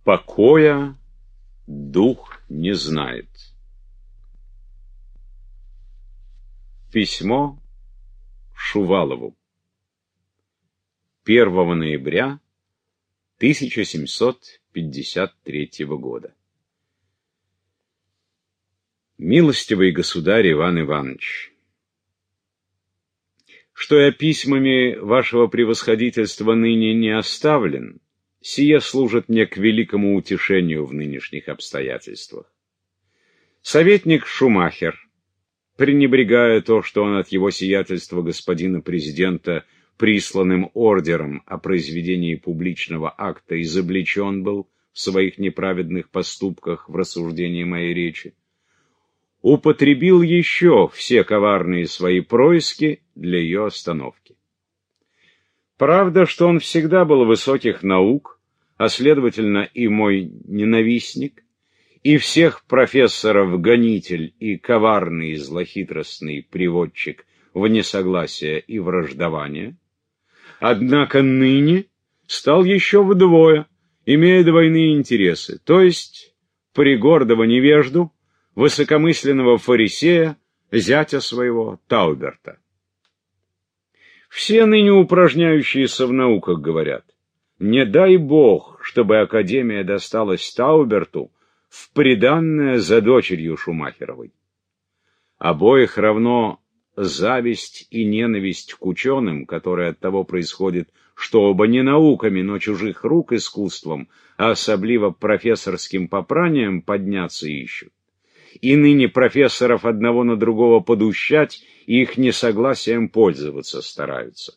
Покоя дух не знает. Письмо Шувалову. 1 ноября 1753 года. Милостивый государь Иван Иванович, что я письмами вашего превосходительства ныне не оставлен, сие служит мне к великому утешению в нынешних обстоятельствах. Советник Шумахер, пренебрегая то, что он от его сиятельства господина президента присланным ордером о произведении публичного акта изобличен был в своих неправедных поступках в рассуждении моей речи, употребил еще все коварные свои происки для ее остановки. Правда, что он всегда был высоких наук, а следовательно и мой ненавистник, и всех профессоров гонитель и коварный и злохитростный приводчик в несогласие и враждование, однако ныне стал еще вдвое, имея двойные интересы, то есть пригордого невежду, высокомысленного фарисея, зятя своего Тауберта. Все ныне упражняющиеся в науках говорят: не дай Бог, чтобы академия досталась Тауберту в приданное за дочерью Шумахеровой. Обоих равно зависть и ненависть к ученым, которая от того происходит, что оба не науками, но чужих рук искусством, а особливо профессорским попранием подняться ищут. И ныне профессоров одного на другого подущать и их несогласием пользоваться стараются.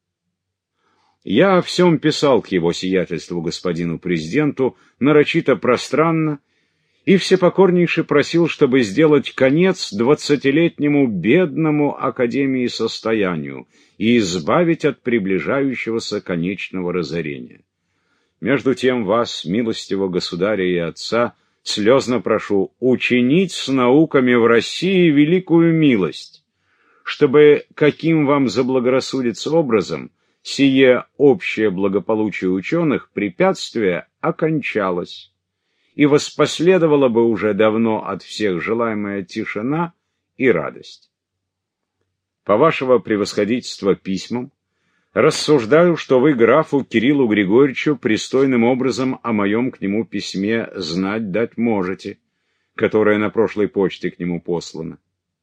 Я о всем писал к его сиятельству господину президенту нарочито пространно и всепокорнейше просил, чтобы сделать конец 20-летнему бедному академии состоянию и избавить от приближающегося конечного разорения. Между тем вас, милостивого государя и отца, слезно прошу учинить с науками в России великую милость, чтобы, каким вам заблагорассудится образом, сие общее благополучие ученых препятствие окончалось, и воспоследовала бы уже давно от всех желаемая тишина и радость. По вашего превосходительства письмам рассуждаю, что вы графу Кириллу Григорьевичу пристойным образом о моем к нему письме знать дать можете, которое на прошлой почте к нему послано.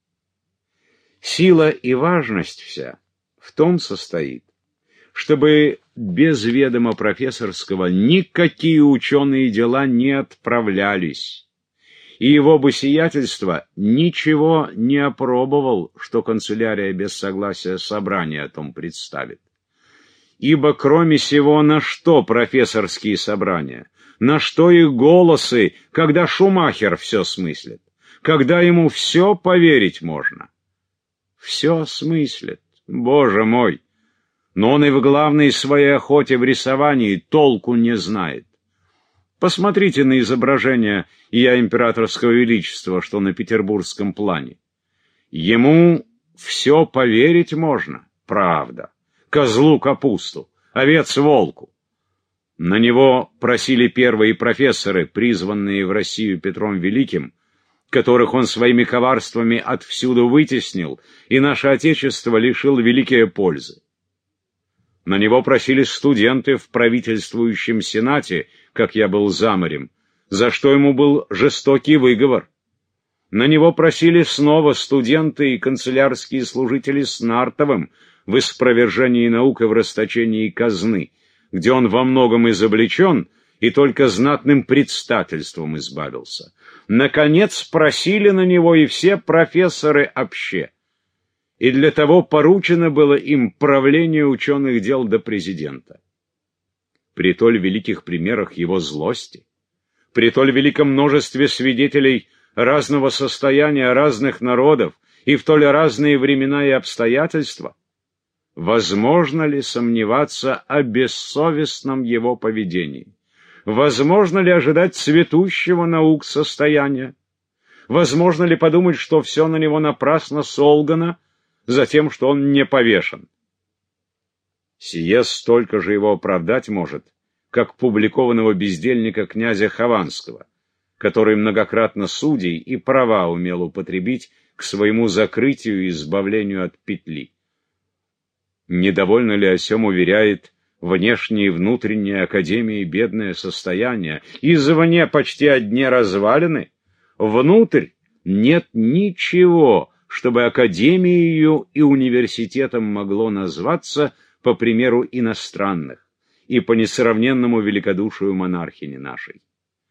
Сила и важность вся в том состоит, чтобы без ведома профессорского никакие ученые дела не отправлялись, и его бы сиятельство ничего не опробовал, что канцелярия без согласия собрания о том представит. Ибо кроме сего, на что профессорские собрания, на что их голосы, когда Шумахер все смыслит, когда ему все поверить можно? Все смыслит, Боже мой! Но он и в главной своей охоте в рисовании толку не знает. Посмотрите на изображение Ия императорского величества, что на петербургском плане. Ему все поверить можно, правда. Козлу капусту, овец волку. На него просили первые профессоры, призванные в Россию Петром Великим, которых он своими коварствами отвсюду вытеснил, и наше Отечество лишил великие пользы. На него просили студенты в правительствующем сенате, как я был заморем, за что ему был жестокий выговор. На него просили снова студенты и канцелярские служители с Нартовым в испровержении наук и в расточении казны, где он во многом изобличен и только знатным предстательством избавился. Наконец просили на него и все профессоры обще. И для того поручено было им правление ученых дел до президента. При толь великих примерах его злости, при толь великом множестве свидетелей разного состояния разных народов и в толь разные времена и обстоятельства, возможно ли сомневаться о бессовестном его поведении? Возможно ли ожидать цветущего наук состояния? Возможно ли подумать, что все на него напрасно солгано, за тем, что он не повешен? Сие столько же его оправдать может, как публикованного бездельника князя Хованского, который многократно судей и права умел употребить к своему закрытию и избавлению от петли. Недовольно ли о сем уверяет внешнее и внутреннее академии бедное состояние? Извне почти одни развалины, внутрь нет ничего, чтобы академией и университетом могло назваться по примеру иностранных и по несравненному великодушию монархини нашей.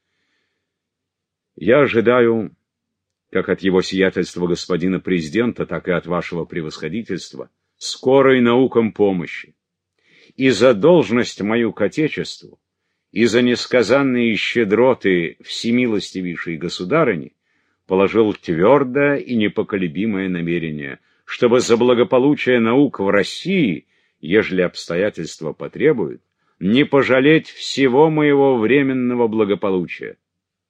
Я ожидаю, как от его сиятельства господина президента, так и от вашего превосходительства, скорой наукам помощи. И за должность мою к Отечеству, и за несказанные щедроты всемилостивейшей государыни положил твердое и непоколебимое намерение, чтобы за благополучие наук в России, ежели обстоятельства потребуют, не пожалеть всего моего временного благополучия.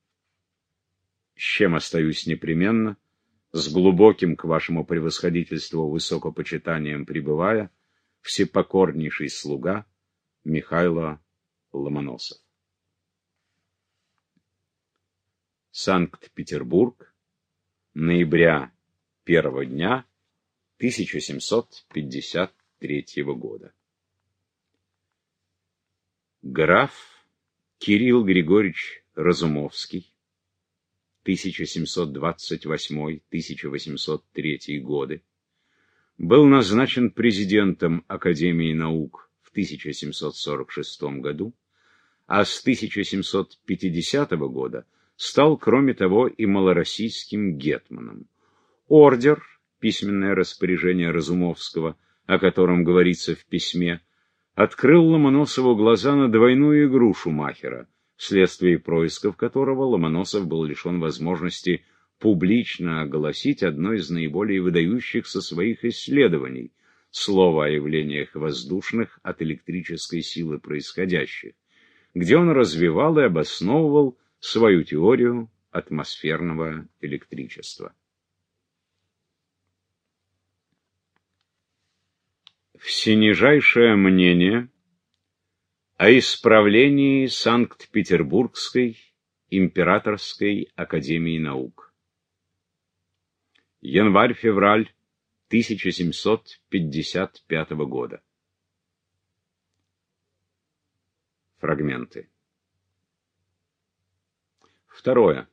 С чем остаюсь непременно, с глубоким к вашему превосходительству высокопочитанием пребывая, всепокорнейший слуга Михайло Ломоносов. Санкт-Петербург, ноября 1 дня 1753 года. Граф Кирилл Григорьевич Разумовский, 1728-1803 годы, был назначен президентом Академии наук в 1746 году, а с 1750 года стал, кроме того, и малороссийским гетманом. Ордер, письменное распоряжение Разумовского, о котором говорится в письме, открыл Ломоносову глаза на двойную игру Шумахера, вследствие происков которого Ломоносов был лишен возможности публично огласить одно из наиболее выдающихся своих исследований — слово о явлениях воздушных от электрической силы происходящих, где он развивал и обосновывал свою теорию атмосферного электричества. Всенижайшее мнение о исправлении Санкт-Петербургской императорской академии наук. Январь-февраль 1755 года. Фрагменты. Второе.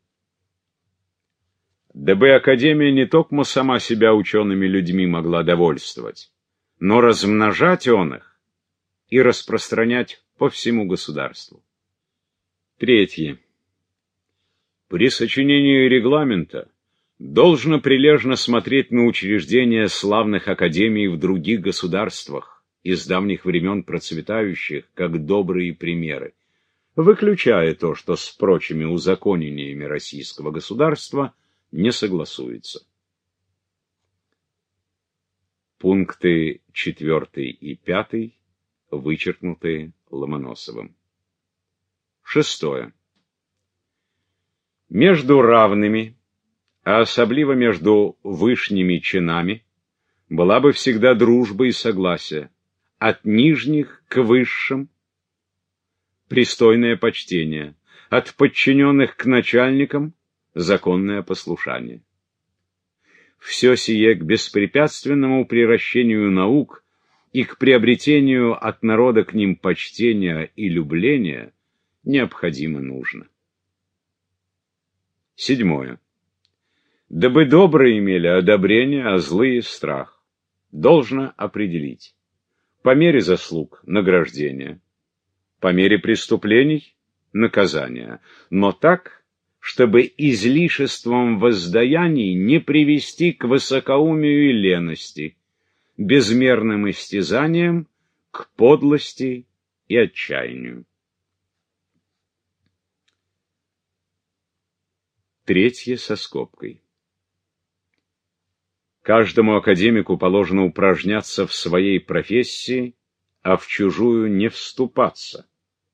Дабы академия не только сама себя учеными людьми могла довольствовать, но размножать он их и распространять по всему государству. Третье. При сочинении регламента должно прилежно смотреть на учреждения славных академий в других государствах, из давних времен процветающих, как добрые примеры, выключая то, что с прочими узаконениями российского государства не согласуется. Пункты 4 и 5 вычеркнуты Ломоносовым. Шестое. Между равными, а особливо между вышними чинами, была бы всегда дружба и согласие, от нижних к высшим пристойное почтение, от подчиненных к начальникам законное послушание. Все сие к беспрепятственному приращению наук и к приобретению от народа к ним почтения и любления необходимо нужно. Седьмое. Дабы добрые имели одобрение, а злые — страх, должно определить по мере заслуг награждение, по мере преступлений наказание, но так, чтобы излишеством воздаяний не привести к высокоумию и лености, безмерным истязаниям к подлости и отчаянию. Третье со скобкой. Каждому академику положено упражняться в своей профессии, а в чужую не вступаться.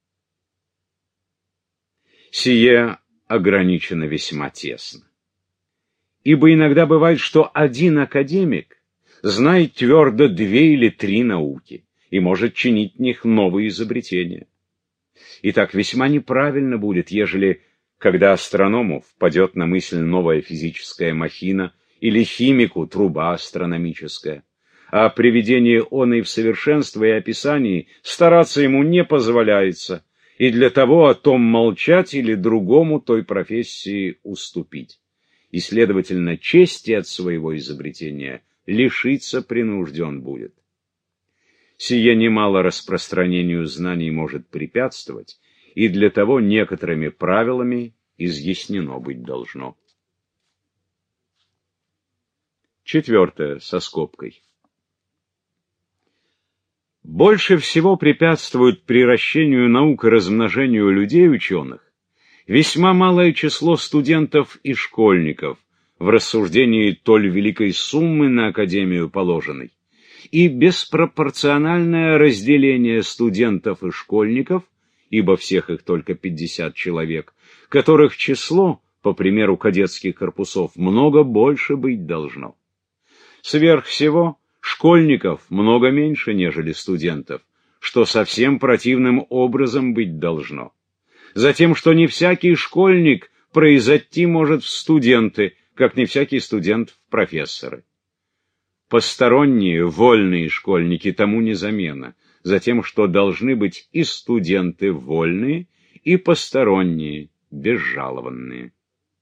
Сие ограничено весьма тесно. Ибо иногда бывает, что один академик знает твердо 2 или 3 науки и может чинить в них новые изобретения. Итак, весьма неправильно будет, ежели, когда астроному впадет на мысль новая физическая махина или химику труба астрономическая, а при видении оной в совершенство и описании стараться ему не позволяется, и для того о том молчать или другому той профессии уступить. И, следовательно, чести от своего изобретения лишиться принужден будет. Сие немало распространению знаний может препятствовать, и для того некоторыми правилами изъяснено быть должно. Четвертое, со скобкой. Больше всего препятствует приращению наук и размножению людей-ученых весьма малое число студентов и школьников в рассуждении толь великой суммы на академию положенной, и беспропорциональное разделение студентов и школьников, ибо всех их только 50 человек, которых число, по примеру кадетских корпусов, много больше быть должно. Сверх всего, школьников много меньше, нежели студентов, что совсем противным образом быть должно. Затем, что не всякий школьник произойти может в студенты, как не всякий студент в профессоры. Посторонние, вольные школьники тому не замена, затем, что должны быть и студенты вольные, и посторонние, безжалованные.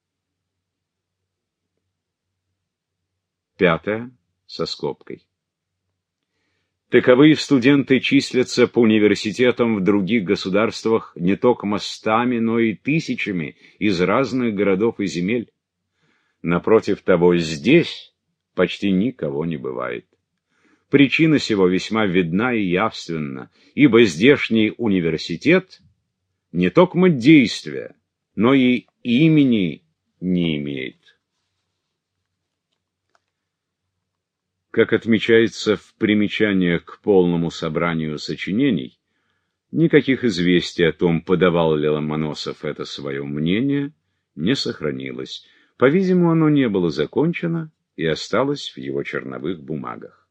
Пятое, со скобкой. Таковые студенты числятся по университетам в других государствах не только стами, но и тысячами из разных городов и земель. Напротив того, здесь почти никого не бывает. Причина сего весьма видна и явственна, ибо здешний университет не только действия, но и имени не имеет. Как отмечается в примечаниях к полному собранию сочинений, никаких известий о том, подавал ли Ломоносов это свое мнение, не сохранилось. По-видимому, оно не было закончено и осталось в его черновых бумагах.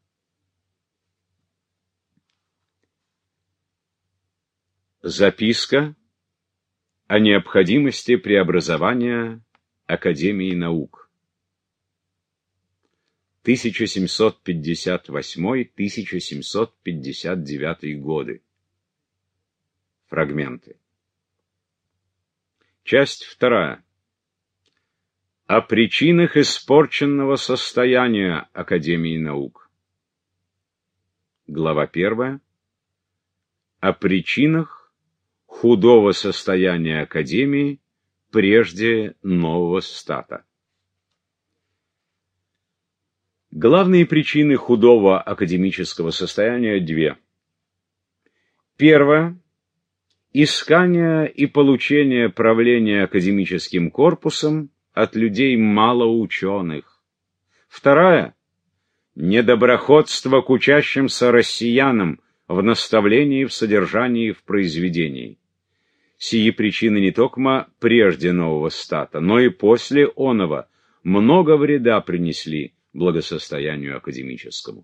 Записка о необходимости преобразования Академии наук. 1758-1759 годы. Фрагменты. Часть вторая. О причинах испорченного состояния Академии наук. Глава 1. О причинах худого состояния Академии прежде нового стата. Главные причины худого академического состояния две. Первое. Искание и получение правления академическим корпусом от людей малоученых. Вторая. Недоброходство к учащимся россиянам в наставлении, в содержании, в произведении. Сии причины не только прежде нового стата, но и после оного много вреда принесли благосостоянию академическому.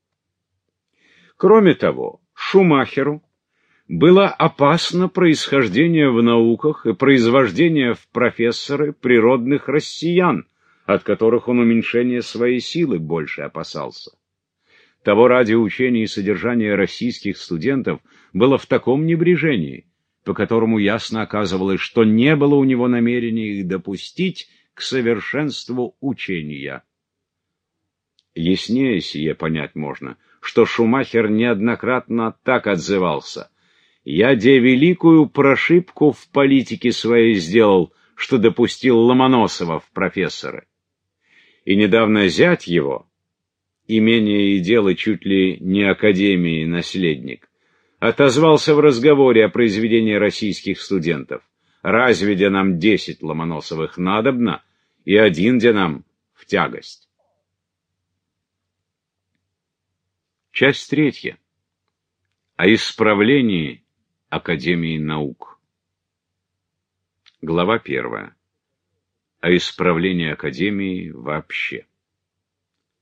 Кроме того, Шумахеру было опасно происхождение в науках и произвождение в профессоры природных россиян, от которых он уменьшения своей силы больше опасался. Того ради учение и содержание российских студентов было в таком небрежении, по которому ясно оказывалось, что не было у него намерения их допустить к совершенству учения. Яснее сие понять можно, что Шумахер неоднократно так отзывался: «Я де великую прошибку в политике своей сделал, что допустил Ломоносова в профессоры». И недавно зять его, имение и дело чуть ли не академии наследник, отозвался в разговоре о произведении российских студентов: «Разве де нам 10 Ломоносовых надобно, и один де нам в тягость?» Часть третья. О исправлении Академии наук. Глава 1. О исправлении Академии вообще.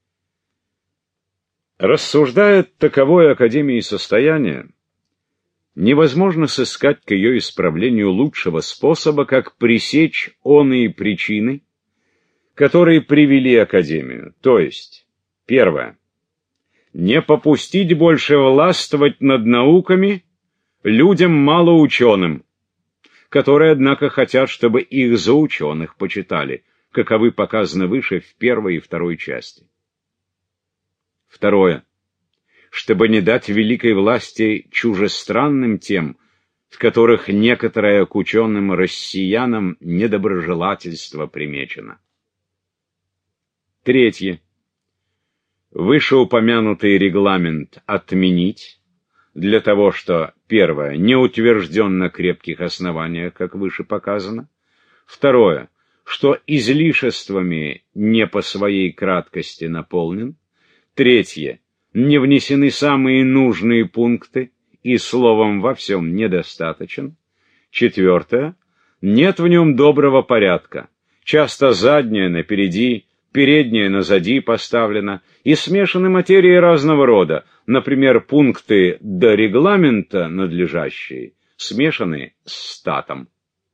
Рассуждая таковое Академии состояние, невозможно сыскать к ее исправлению лучшего способа, как пресечь оные причины, которые привели Академию. То есть, первое, не попустить больше властвовать над науками людям малоученым, которые, однако, хотят, чтобы их за ученых почитали, каковы показаны выше в первой и второй части. Второе, чтобы не дать великой власти чужестранным тем, в которых некоторое к ученым россиянам недоброжелательство примечено. Третье. Вышеупомянутый регламент отменить, для того, что, первое, не утвержден на крепких основаниях, как выше показано, второе, что излишествами не по своей краткости наполнен, третье, не внесены самые нужные пункты и, словом, во всем недостаточен, четвертое, нет в нем доброго порядка, часто заднее напереди, переднее назади поставлено, и смешаны материи разного рода, например, пункты до регламента надлежащие смешаны с статом.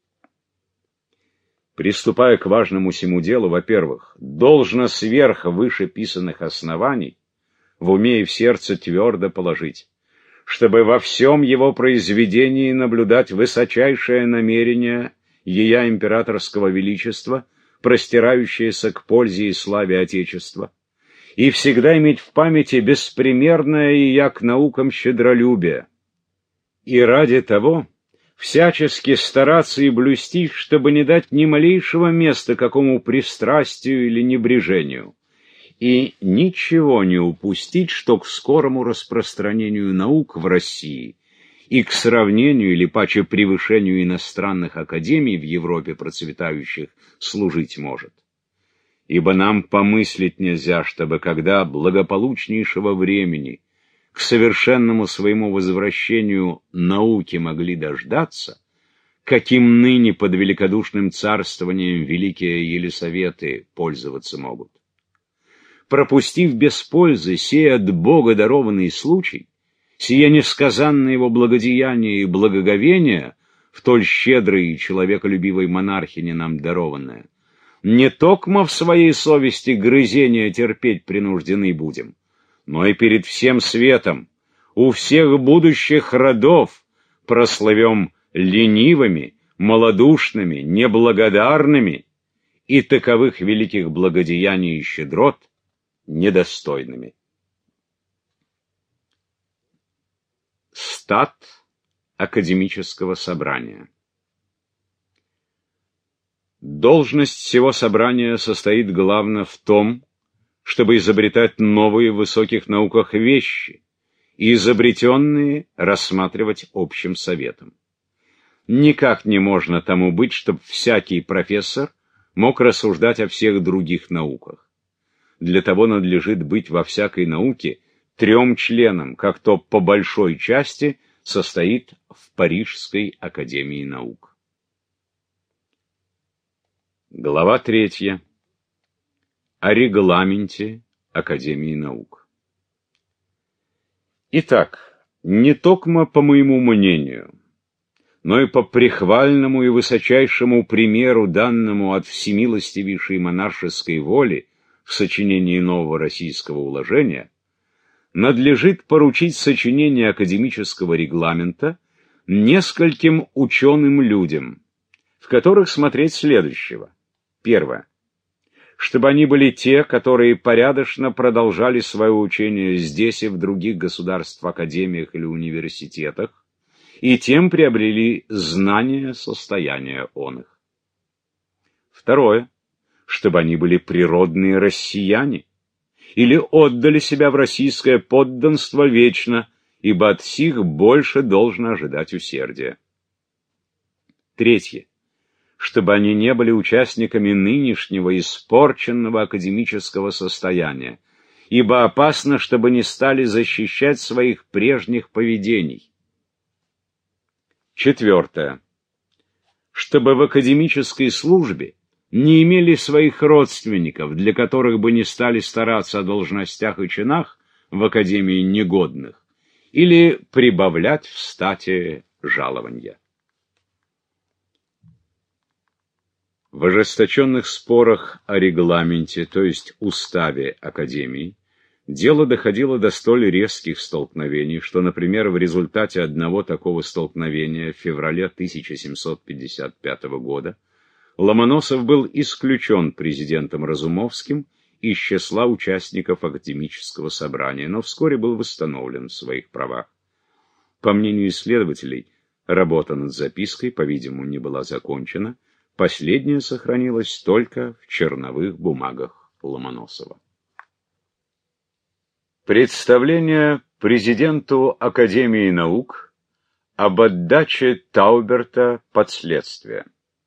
Приступая к важному сему делу, во-первых, должно сверх вышеписанных оснований в уме и в сердце твердо положить, чтобы во всем его произведении наблюдать высочайшее намерение ея императорского величества, простирающееся к пользе и славе Отечества, и всегда иметь в памяти беспримерное ея к наукам щедролюбие, и ради того всячески стараться и блюсти, чтобы не дать ни малейшего места какому пристрастию или небрежению, и ничего не упустить, что к скорому распространению наук в России и к сравнению или паче превышению иностранных академий в Европе процветающих служить может. Ибо нам помыслить нельзя, чтобы когда благополучнейшего времени к совершенному своему возвращению науки могли дождаться, каким ныне под великодушным царствованием великие Елисаветы пользоваться могут. Пропустив без пользы сей от Бога дарованный случай, сие несказанное его благодеяние и благоговение, в толь щедрой и человеколюбивой монархине нам дарованное, не токмо в своей совести грызения терпеть принуждены будем, но и перед всем светом, у всех будущих родов прославим ленивыми, малодушными, неблагодарными и таковых великих благодеяний и щедрот недостойными. Стат академического собрания. Должность всего собрания состоит главно в том, чтобы изобретать новые в высоких науках вещи и изобретенные рассматривать общим советом. Никак не можно тому быть, чтобы всякий профессор мог рассуждать о всех других науках. Для того надлежит быть во всякой науке 3 членам, как то по большой части состоит в Парижской академии наук. Глава 3. О регламенте Академии наук. Итак, не токмо по моему мнению, но и по прихвальному и высочайшему примеру, данному от всемилостивейшей монаршеской воли в сочинении нового российского уложения, надлежит поручить сочинение академического регламента нескольким ученым людям, в которых смотреть следующего. Первое. Чтобы они были те, которые порядочно продолжали свое учение здесь и в других государствах, академиях или университетах, и тем приобрели знания состояния оных. Второе. Чтобы они были природные россияне, или отдали себя в российское подданство вечно, ибо от сих больше должно ожидать усердия. Третье. Чтобы они не были участниками нынешнего испорченного академического состояния, ибо опасно, чтобы не стали защищать своих прежних поведений. Четвертое. Чтобы в академической службе не имели своих родственников, для которых бы не стали стараться о должностях и чинах в академии негодных, или прибавлять в стате жалованья. В ожесточенных спорах о регламенте, то есть уставе Академии, дело доходило до столь резких столкновений, что, например, в результате одного такого столкновения в феврале 1755 года Ломоносов был исключен президентом Разумовским из числа участников академического собрания, но вскоре был восстановлен в своих правах. По мнению исследователей, работа над запиской, по-видимому, не была закончена, последняя сохранилась только в черновых бумагах Ломоносова. Представление президенту Академии наук об отдаче Тауберта под следствие.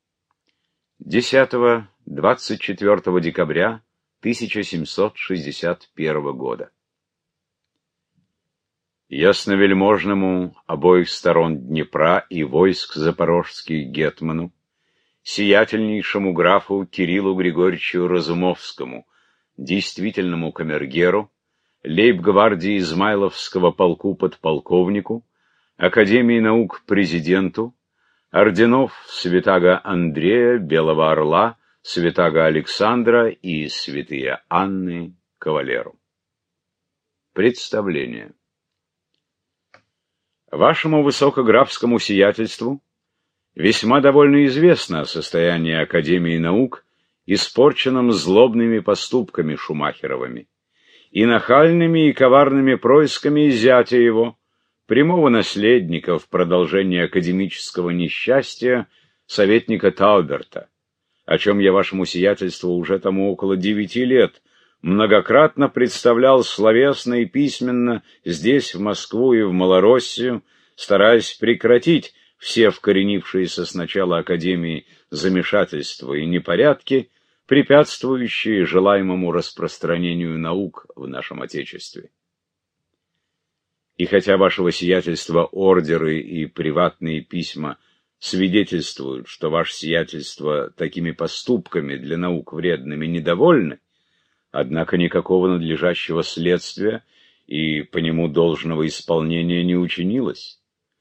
10-24 декабря 1761 года. Ясновельможному обоих сторон Днепра и войск запорожских гетману, сиятельнейшему графу Кириллу Григорьевичу Разумовскому, действительному камергеру, лейб-гвардии Измайловского полку подполковнику, Академии наук президенту, орденов Святаго Андрея, Белого Орла, Святаго Александра и Святые Анны кавалеру. Представление. Вашему высокографскому сиятельству весьма довольно известно о состоянии Академии наук, испорченном злобными поступками Шумахеровыми и нахальными и коварными происками зятя его, прямого наследника в продолжении академического несчастья, советника Тауберта, о чем я вашему сиятельству уже тому около 9 лет многократно представлял словесно и письменно здесь, в Москву и в Малороссию, стараясь прекратить все вкоренившиеся с начала Академии замешательства и непорядки, препятствующие желаемому распространению наук в нашем Отечестве. И хотя вашего сиятельства ордеры и приватные письма свидетельствуют, что ваше сиятельство такими поступками для наук вредными недовольны, однако никакого надлежащего следствия и по нему должного исполнения не учинилось.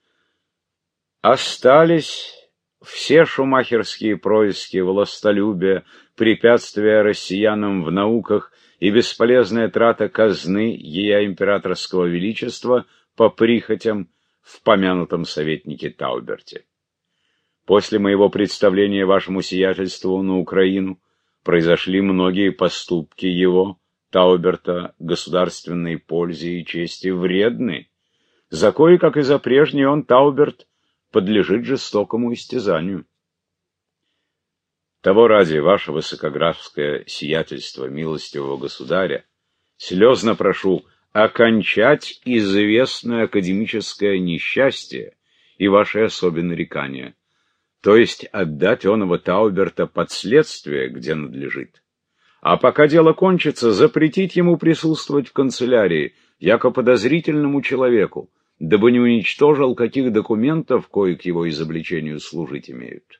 Остались все шумахерские происки властолюбия, препятствия россиянам в науках и бесполезная трата казны ея императорского величества по прихотям в помянутом советнике Тауберте. После моего представления вашему сиятельству на Украину произошли многие поступки его, Тауберта, государственной пользе и чести вредны, за кое, как и за прежний он, Тауберт, подлежит жестокому истязанию. Того ради ваше высокографское сиятельство милостивого государя слезно прошу окончать известное академическое несчастье и ваши особенные нарекания, то есть отдать оного Тауберта под следствие, где надлежит. А пока дело кончится, запретить ему присутствовать в канцелярии, яко подозрительному человеку, дабы не уничтожил каких документов, кои к его изобличению служить имеют.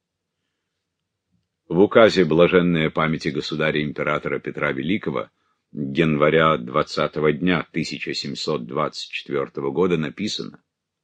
В указе блаженной памяти государя-императора Петра Великого января 20-го дня 1724 года написано: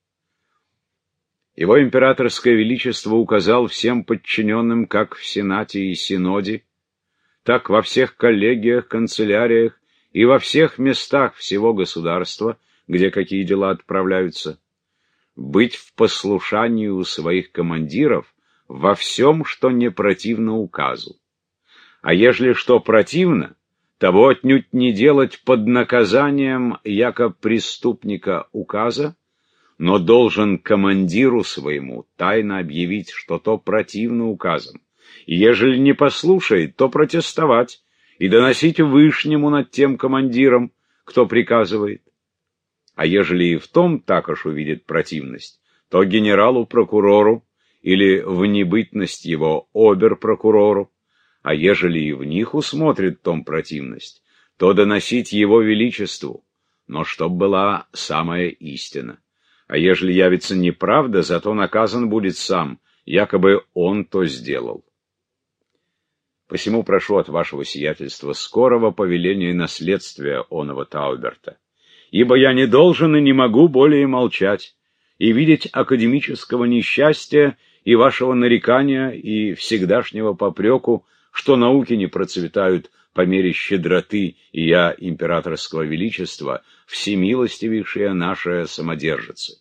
Его императорское величество указал всем подчиненным как в Сенате и Синоде, так во всех коллегиях, канцеляриях и во всех местах всего государства, где какие дела отправляются, быть в послушании у своих командиров во всем, что не противно указу. А ежели что противно, того отнюдь не делать под наказанием яко преступника указа, но должен командиру своему тайно объявить, что то противно указам, и ежели не послушает, то протестовать и доносить вышнему над тем командиром, кто приказывает. А ежели и в том також увидит противность, то генералу-прокурору или в небытность его обер-прокурору, а ежели и в них усмотрит том противность, то доносить его величеству, но чтоб была самая истина. А ежели явится неправда, зато наказан будет сам, якобы он то сделал. Посему прошу от вашего сиятельства скорого повеления наследствия оного Тауберта, ибо я не должен и не могу более молчать и видеть академического несчастья и вашего нарекания и всегдашнего попреку, что науки не процветают по мере щедроты и я императорского величества, всемилостивейшая наша самодержица.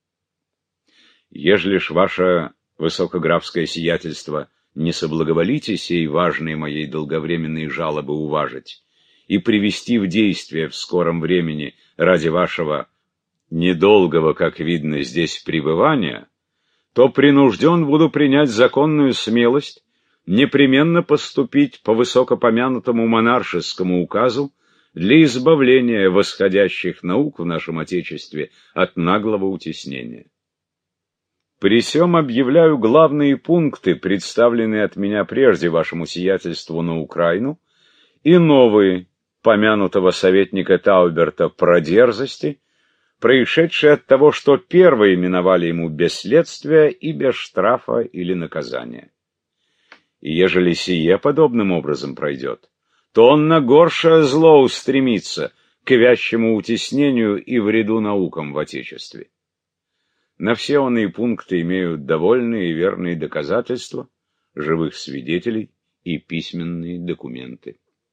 Ежели ж ваше высокографское сиятельство не соблаговолите сей важные моей долговременные жалобы уважить и привести в действие в скором времени ради вашего недолгого, как видно, здесь пребывания, то принужден буду принять законную смелость непременно поступить по высокопомянутому монаршескому указу для избавления восходящих наук в нашем Отечестве от наглого утеснения. При сём объявляю главные пункты, представленные от меня прежде вашему сиятельству на Украину, и новые, помянутого советника Тауберта про дерзости, происшедшие от того, что первые именовали ему без следствия и без штрафа или наказания. И ежели сие подобным образом пройдет, то он на горшее зло устремится к вящему утеснению и вреду наукам в Отечестве. На все оные пункты имеют довольные и верные доказательства, живых свидетелей и письменные документы.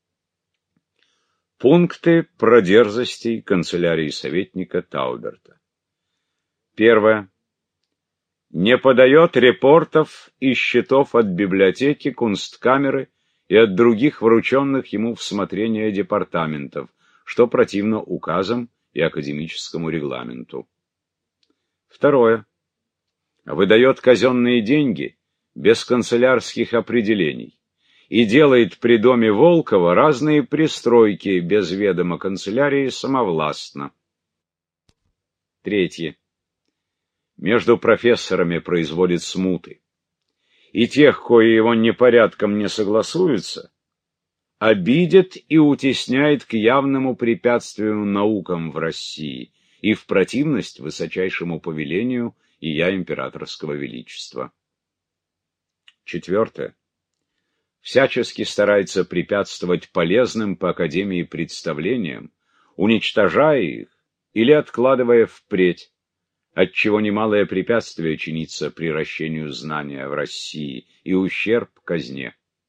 Пункты про дерзостей канцелярии советника Тауберта. Первое. Не подает репортов и счетов от библиотеки, кунсткамеры и от других врученных ему в смотрение департаментов, что противно указам и академическому регламенту. Второе. Выдает казенные деньги без канцелярских определений и делает при доме Волкова разные пристройки без ведома канцелярии самовластно. Третье. Между профессорами производит смуты, и тех, кои его непорядком не согласуются, обидит и утесняет к явному препятствию наукам в России и в противность высочайшему повелению и я императорского величества. Четвертое. Всячески старается препятствовать полезным по Академии представлениям, уничтожая их или откладывая впредь, отчего немалое препятствие чинится приращению знания в России и ущерб казне.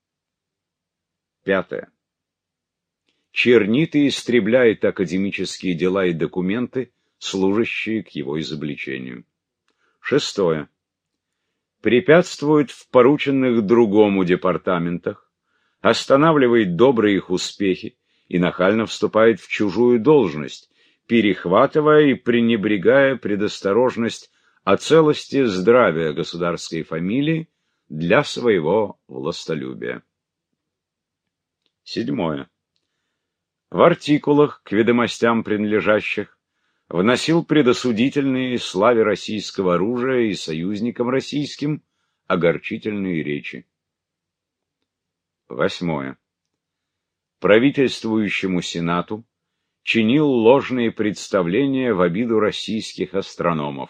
Пятое. Чернит и истребляет академические дела и документы, служащие к его изобличению. Шестое. Препятствует в порученных другому департаментах, останавливает добрые их успехи и нахально вступает в чужую должность, перехватывая и пренебрегая предосторожность о целости здравия государской фамилии для своего властолюбия. Седьмое. В артикулах к ведомостям принадлежащих вносил предосудительные славе российского оружия и союзникам российским огорчительные речи. Восьмое. Правительствующему Сенату чинил ложные представления в обиду российских астрономов.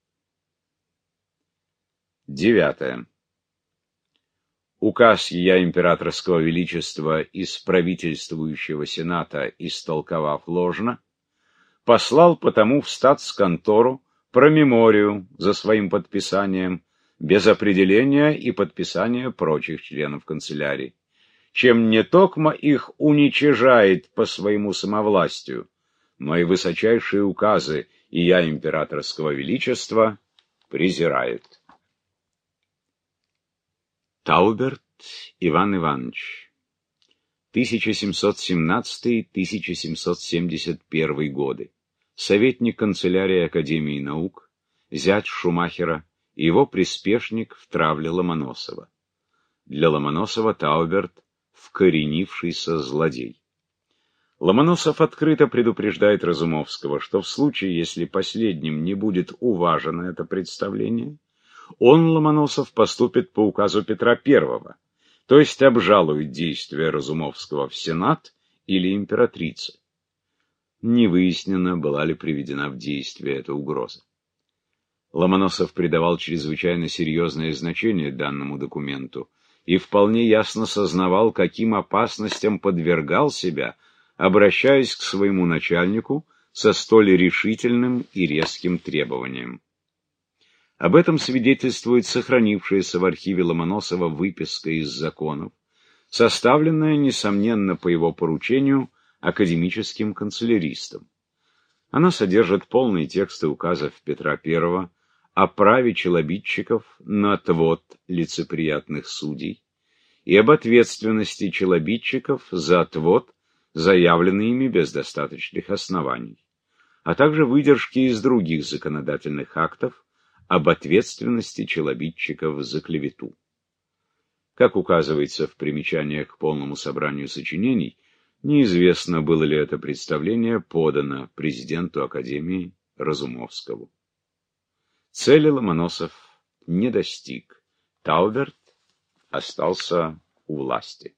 Девятое. Указ ея императорского величества из правительствующего Сената, истолковав ложно, послал потому в статсконтору промеморию за своим подписанием, без определения и подписания прочих членов канцелярии, чем не токмо их уничижает по своему самовластию, но и высочайшие указы ея императорского величества презирает. Тауберт Иван Иванович, 1717-1771 годы. Советник канцелярии Академии наук, зять Шумахера и его приспешник в травле Ломоносова. Для Ломоносова Тауберт — вкоренившийся злодей. Ломоносов открыто предупреждает Разумовского, что в случае, если последним не будет уважено это представление, он, Ломоносов, поступит по указу Петра I, то есть обжалует действия Разумовского в Сенат или императрице. Не выяснено, была ли приведена в действие эта угроза. Ломоносов придавал чрезвычайно серьезное значение данному документу и вполне ясно сознавал, каким опасностям подвергал себя, обращаясь к своему начальнику со столь решительным и резким требованием. Об этом свидетельствует сохранившаяся в архиве Ломоносова выписка из законов, составленная, несомненно, по его поручению академическим канцеляристом. Она содержит полные тексты указов Петра I о праве челобитчиков на отвод лицеприятных судей и об ответственности челобитчиков за отвод, заявленный ими без достаточных оснований, а также выдержки из других законодательных актов об ответственности челобитчиков за клевету. Как указывается в примечаниях к полному собранию сочинений, неизвестно, было ли это представление подано президенту Академии Разумовскому. Цели Ломоносов не достиг. Тауберт остался у власти.